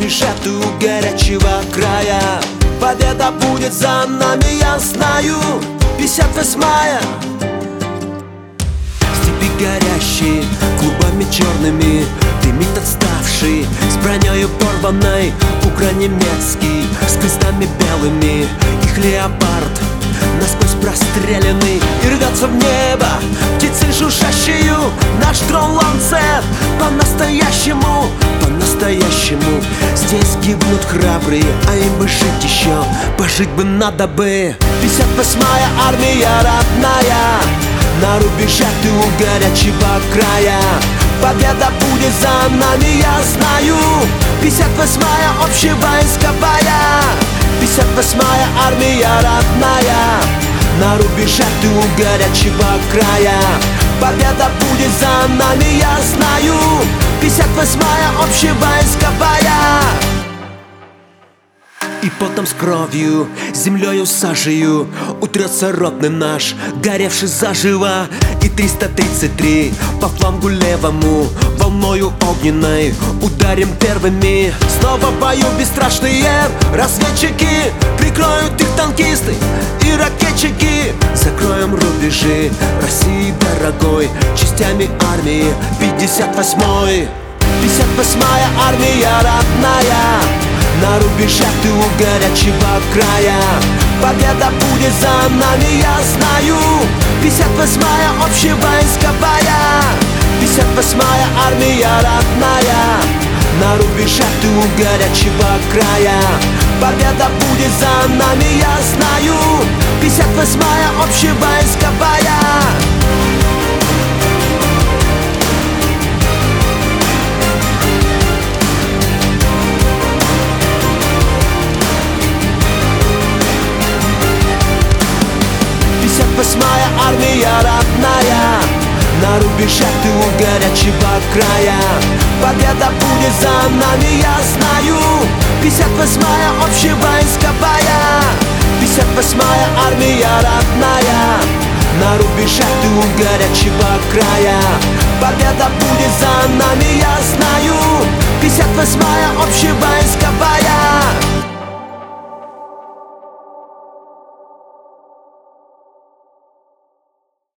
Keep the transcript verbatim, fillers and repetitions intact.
рубежах у горячего края. Победа будет за нами, я знаю. Пятьдесят восьмая. Степи горящие, клубами черными дымит отставший, с бронёю порванной укра-немецкий, с крестами белыми. Их леопард насквозь простреленный, и рвется в небо птицы жужжащую. Наш дрон Ланцет по-настоящему, по-настоящему. Здесь гибнут храбрые, а им бы жить еще, пожить бы надо бы. Пятьдесят восьмая армия родная, на рубежах у горячего края. Победа будет за нами, я знаю. Пятьдесят восьмая общевойсковая. Пятьдесят восьмая армия родная, на рубежах у горячего края. Победа будет за нами, я знаю. Пятьдесят восьмая общевойсковая. И потом с кровью, землею сажею утрется родный наш, горевший заживо. И триста тридцать три по флангу левому волною огненной ударим первыми. Снова в бою бесстрашные разведчики, прикроют их танкисты и ракетчики. Закроем рубежи России дорогой частями армии пятьдесят восьмой. Пятьдесят восьмая армия родная, на рубежах у горячего края. Победа будет за нами, я знаю. Пятьдесят восьмая общевойсковая. Пятьдесят восьмая армия родная, на рубежах у горячего края. Победа будет за нами, я знаю. Пятьдесят восьмая общевойсковая. Пятьдесят восьмая армия родная, на рубежах у горячего края. Победа будет за нами, я знаю. Пятьдесят восьмая общевойсковая. Пятьдесят восьмая армия родная, на рубежах у горячего края. Победа будет за нами, я знаю. Пятьдесят восьмая общевойсковая.